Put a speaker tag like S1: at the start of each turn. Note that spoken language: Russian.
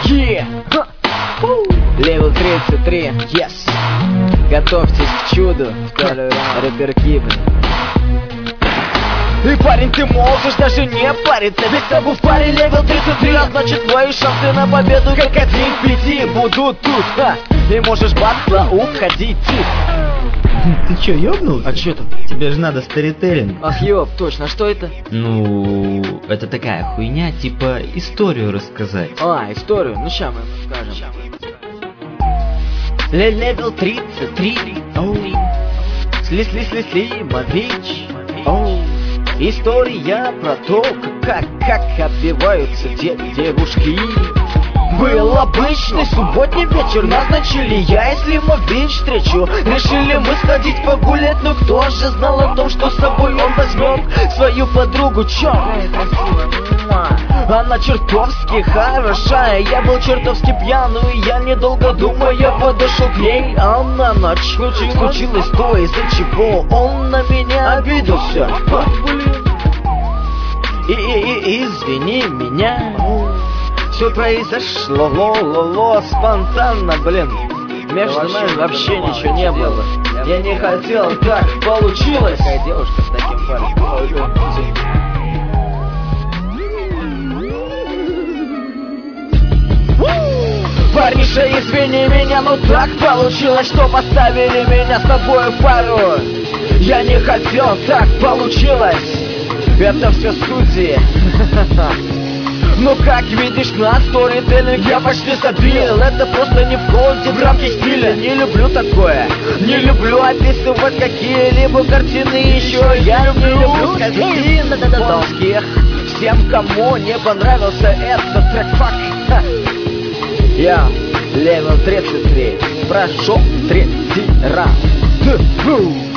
S1: Левел 33, yes. Готовьтесь к чуду, рэпер Кибы. И парень, ты можешь даже не париться, ведь с тобой в паре левел 33, а значит твои шансы на победу как 1 к 5 будут тут, и можешь бац, уходить.
S2: Ты чё, ёбнулся?
S1: А чё там?
S2: Тебе же надо сторителлинг.
S1: Ах, ёб, точно, что это?
S2: Ну, это такая хуйня, типа историю рассказать.
S1: Историю, ну ща мы ему скажем. Левел 33, Слимович. История про то, как отбиваются девушки. Был обычный субботний вечер, назначили я и Слимович встречу. Решили мы сходить погулять, но кто же знал о том, что с собой он возьмет свою подругу, чё? Она чертовски хорошая, я был чертовски пьяный, и я недолго думая подошел к ней. А на ночь случилось то, из-за чего он на меня обиделся. Извини меня. Все произошло спонтанно, блин. Между нами вообще ничего не было. Я не хотел, так получилось. Такая девушка с таким парнем. Парниша, извини меня, но так получилось, что поставили меня с тобой в пару. Я не хотел, так получилось. Это все судьи. Ну как видишь, на сторителлинг я почти забил. Это просто не входит в рамки стиля. Не люблю такое. Не люблю описывать какие-либо картины. Еще я не люблю картин донских. Всем, кому не понравился этот трек, фак. Я левел 33. Прошел 3-й раунд.